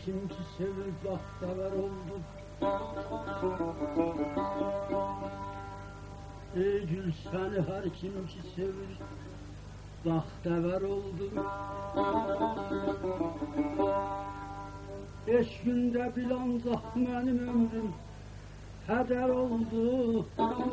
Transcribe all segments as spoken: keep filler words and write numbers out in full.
kim ki sevir bahtiyar oldu. Ey gül seni her kim ki sevir bahtiyar oldu. Beş günde bil ancak benim ömrüm heder oldu.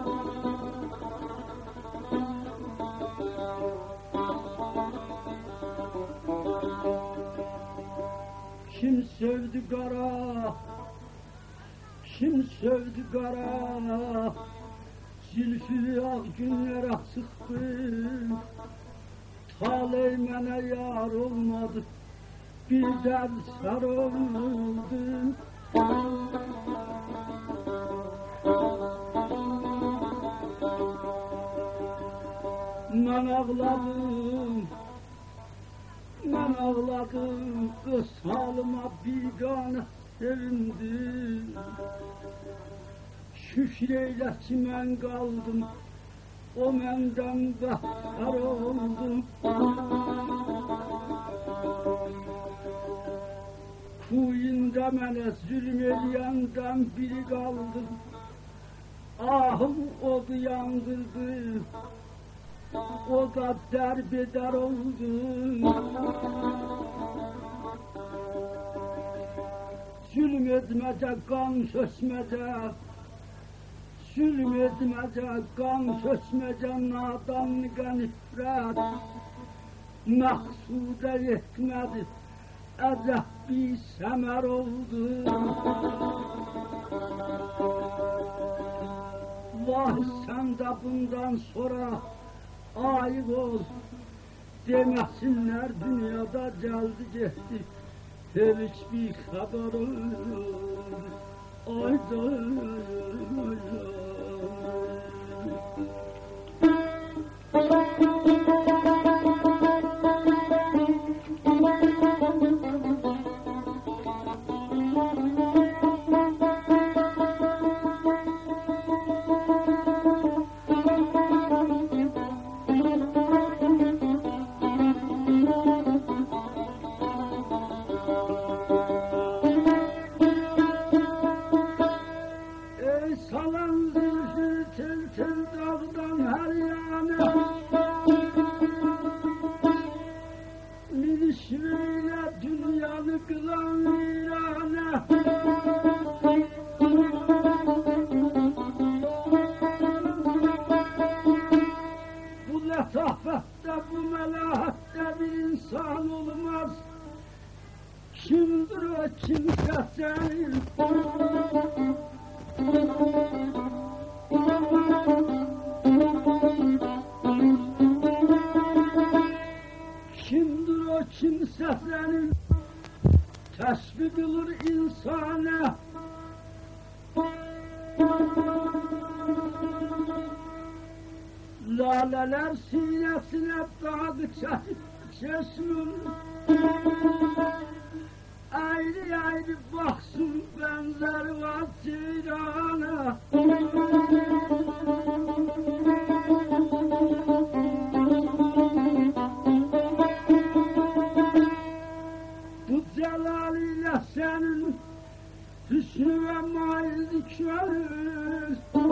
Kim sevdi kara, kim sevdi kara, zülfü ağ günlere sıktı. Taley mene yar olmadı, bir dert sarıldı. Ben ağladım, ben ağladım, kız halıma bigane sevindim. Şükreyle ki ben kaldım, o menden beter oldum. Kuyunda mene zulmediyenden biri kaldı, ahım odu yandırdı, o da derbeder oldu. Zulmetmece, kan sökmece, zulmetmece, kan sökmece, nadanlığa nifret, maksuda yetmedi, ezeh bir semer oldu. Vah sen de bundan sonra ayıp ol, demesinler dünyada geldi gitti, hiçbir haber olmadı. Ayda kimdir o kimse senin? Kimdir o kimse senin? Tesbih kılır insana. Laleler sinesine dağdıkça çeşmin. Ayrı ayrı baksın benzer var Ciran'a. Bu celaliyle senin hüsnü ve maildi körür.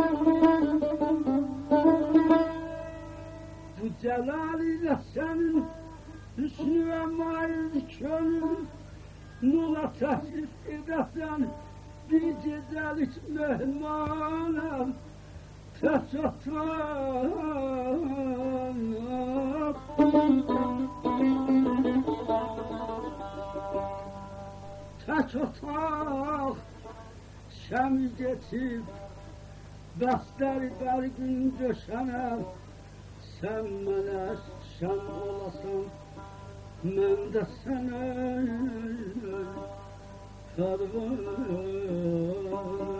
Bu celaliyle senin hüsnü ve maildi körür. Nula teşrif edersen bir gecelik mehmanım teşatrak. Teşatrak şemi geçip besteri bir gün döşener. Sen bana şem olasın, mən də sənə pərvan